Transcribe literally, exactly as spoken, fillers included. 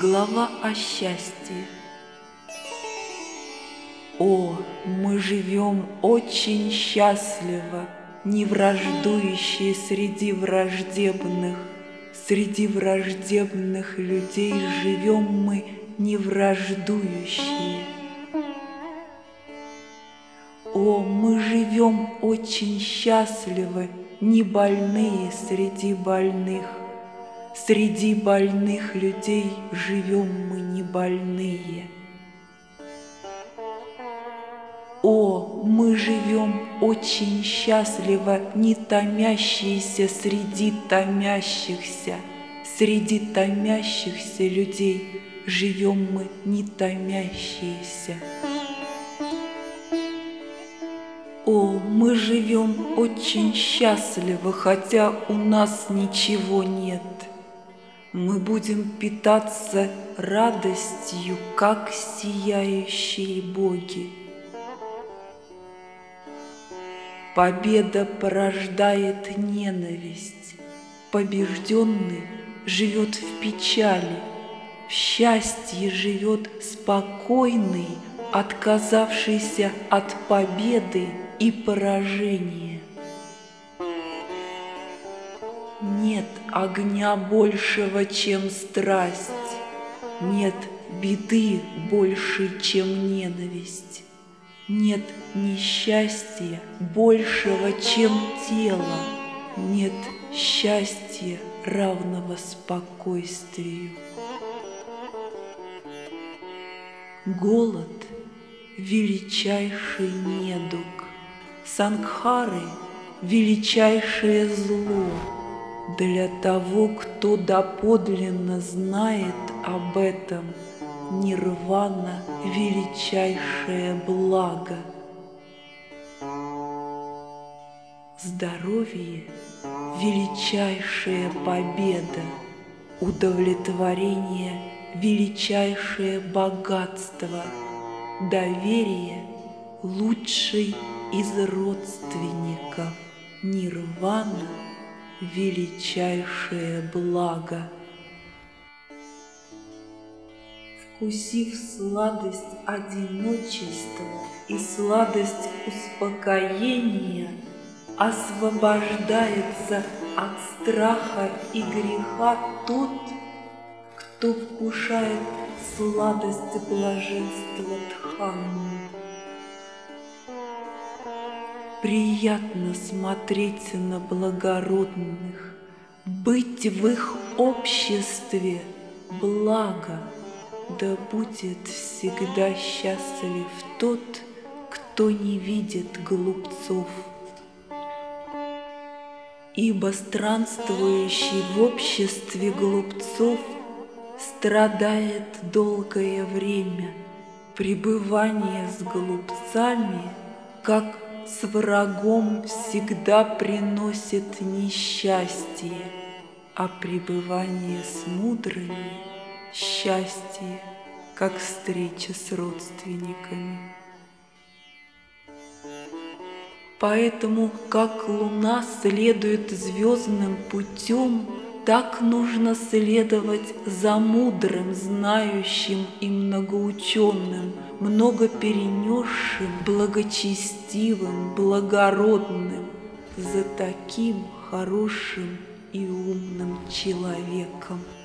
Глава о счастье. О, мы живем очень счастливо, не враждующие среди враждебных. Среди враждебных людей живем мы не враждующие. О, мы живем очень счастливо, не больные среди больных. Среди больных людей живем мы не больные. О, мы живем очень счастливо, не томящиеся среди томящихся. Среди томящихся людей живем мы не томящиеся. О, мы живем очень счастливо, хотя у нас ничего нет. Мы будем питаться радостью, как сияющие боги. Победа порождает ненависть. Побежденный живет в печали. В счастье живет спокойный, отказавшийся от победы и поражения. Нет огня большего, чем страсть. Нет беды больше, чем ненависть. Нет несчастья большего, чем тело. Нет счастья, равного спокойствию. Голод – величайший недуг. Сангхары – величайшее зло. Для того, кто доподлинно знает об этом, нирвана – величайшее благо. Здоровье – величайшая победа. Удовлетворение – величайшее богатство. Доверие – лучший из родственников. Нирвана – величайшее благо. Вкусив сладость одиночества и сладость успокоения, освобождается от страха и греха тот, кто вкушает сладость блаженства Дхаммы. Приятно смотреть на благородных, быть в их обществе благо. Да будет всегда счастлив тот, кто не видит глупцов. Ибо странствующий в обществе глупцов страдает долгое время. Пребывание с глупцами, как с врагом, всегда приносит несчастье, а пребывание с мудрыми – счастье, как встреча с родственниками. Поэтому, как луна следует звездным путем, так нужно следовать за мудрым, знающим и многоученым, много перенесшим, благочестивым, благородным, за таким хорошим и умным человеком.